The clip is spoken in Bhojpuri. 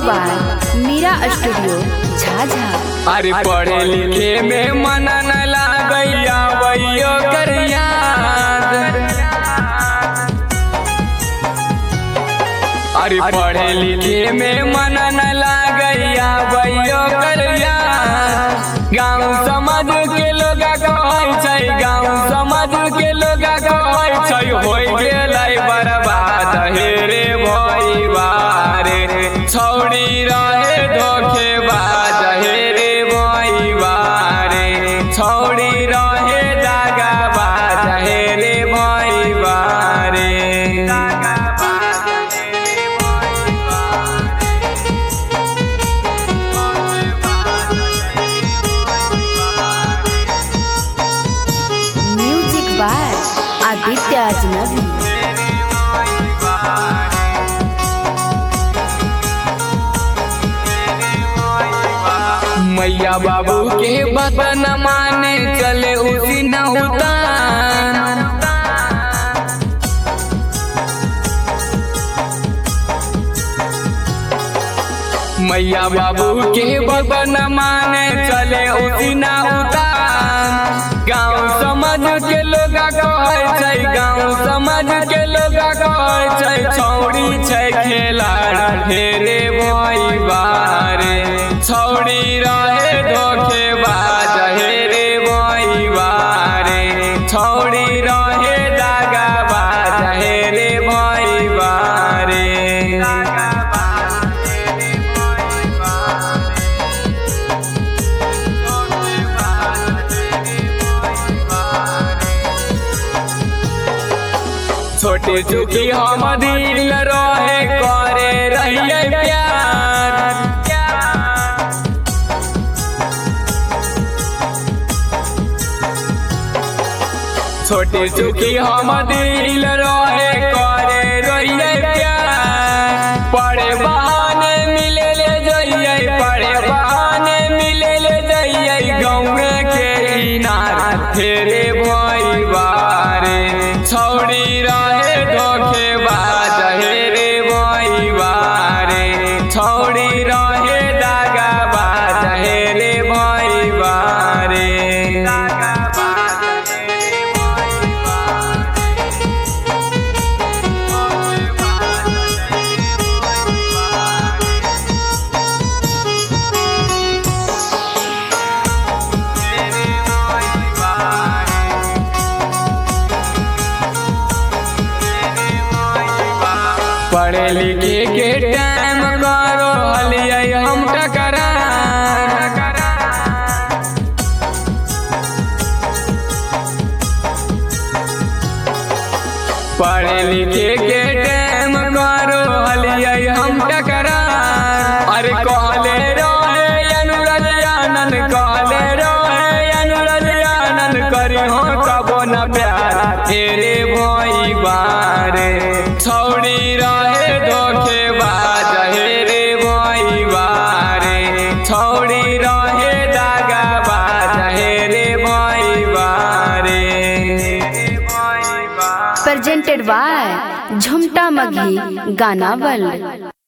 By Meera studio Jhajha. अरे पढ़े लिखे में मन न लागैया वैयो कर याद। अरे पढ़े लिखे में मन न लागैया वैयो कर याद। गाँव समाज के लोग कहै छै, गाँव समाज के लोग कहै छै होय गेलै बर्बाद हे रे भइबा रे। छौड़ी रहे धोखेबाज हे रे भइबा रे। छौड़ी रहे दागाबाज हे रे भइबा रे। म्यूजिक बाय आदित्य अजनबी। मैया बाबू के बात न माने चले उसी न उतान। मैया बाबू के बात न माने चले उसी न उतान। गाँव समाज के लोग कहै छै, गाँव समाज के लोग कहै छै छौड़ी छै खेलाड़ हे रे भइबा रे। छौड़ी रहे धोखेबाज हे रे भइबा रे। छौड़ी रहे दागाबाज हे रे भइबा रे। छोटी चुकी हम दिल रहे करे रहिए प्यार। छोटी चुकी हम दिल रहे करे रहिए प्यार। पढ़े बहाने मिले ले जइए, पढ़े बहाने मिले ले जइए गाँव के इनार हे रे भइबा रे। छौड़ी रहे धोखेबाज हे रे भइबा रे। छौड़ी रहे दागाबाज हे रे भइबा रे। पढ़े लिखे के टाइम करो हलियै हम टकरार। पढ़े लिखे के टाइम करो हलियै हम टकरार। अरे कहले रहे अनुराज आनंद, कहले रहे अनुराज आनंद करी हो कबो न प्यार हे रे भइबा रे। छौड़ी रहे धोखेबाज हे रे भइबा रे। छौड़ी रहे दागाबाज हे रे भइबा रे। प्रेजेंटेड बाय झुमटा मघी गाना वर्ल्ड।